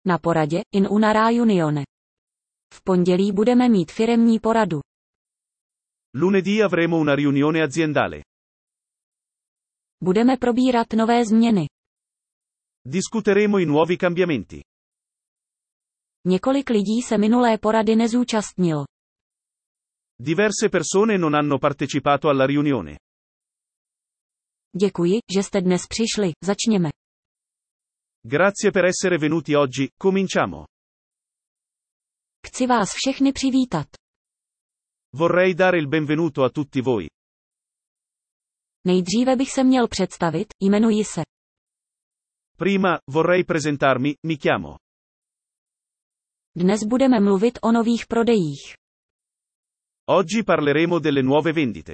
Na poradě, in una riunione. V pondělí budeme mít firemní poradu. Lunedì avremo una riunione aziendale. Budeme probírat nové změny. Discuteremo i nuovi cambiamenti. Několik lidí se minulé porady nezúčastnilo. Diverse persone non hanno partecipato alla riunione. Děkuji, že jste dnes přišli, začněme. Grazie per essere venuti oggi, cominciamo. Chci vás všechny přivítat. Vorrei dare il benvenuto a tutti voi. Nejdříve bych se měl představit, jmenuji se. Prima, vorrei presentarmi, mi chiamo. Dnes budeme mluvit o nových prodejích. Oggi parleremo delle nuove vendite.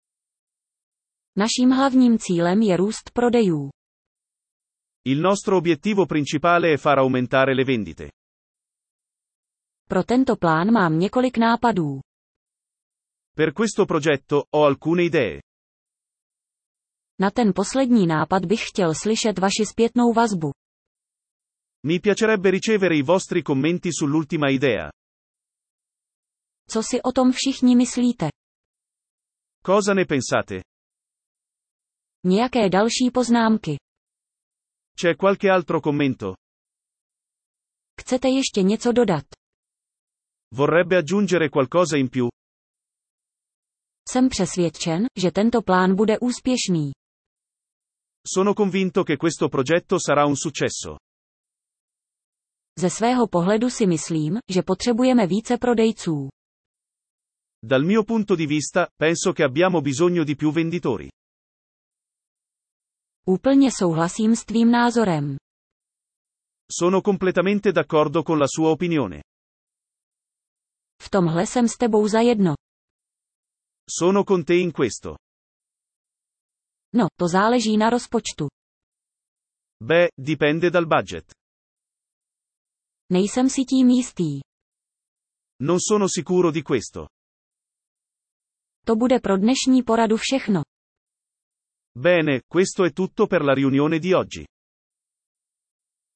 Naším hlavním cílem je růst prodejů. Il nostro obiettivo principale è far aumentare le vendite. Pro tento plán mám několik nápadů. Per questo progetto, ho alcune idee. Na ten poslední nápad bych chtěl slyšet vaši zpětnou vazbu. Mi piacerebbe ricevere i vostri commenti sull'ultima idea. Co si o tom všichni myslíte? Cosa ne pensate? Nějaké další poznámky? C'è qualche altro commento? Chcete ještě něco dodat? Vorrebbe aggiungere qualcosa in più? Jsem přesvědčen, že tento plán bude úspěšný. Sono convinto che questo progetto sarà un successo. Ze svého pohledu si myslím, že potřebujeme více prodejců. Dal mio punto di vista, penso che abbiamo bisogno di più venditori. Úplně souhlasím s tvým názorem. Sono completamente d'accordo con la sua opinione. V tomhle jsem s tebou zajedno. Sono con te in questo. No, to záleží na rozpočtu. Beh, dipende dal budget. Nejsem si tím jistý. Non sono sicuro di questo. To bude pro dnešní poradu všechno. Bene, questo è tutto per la riunione di oggi.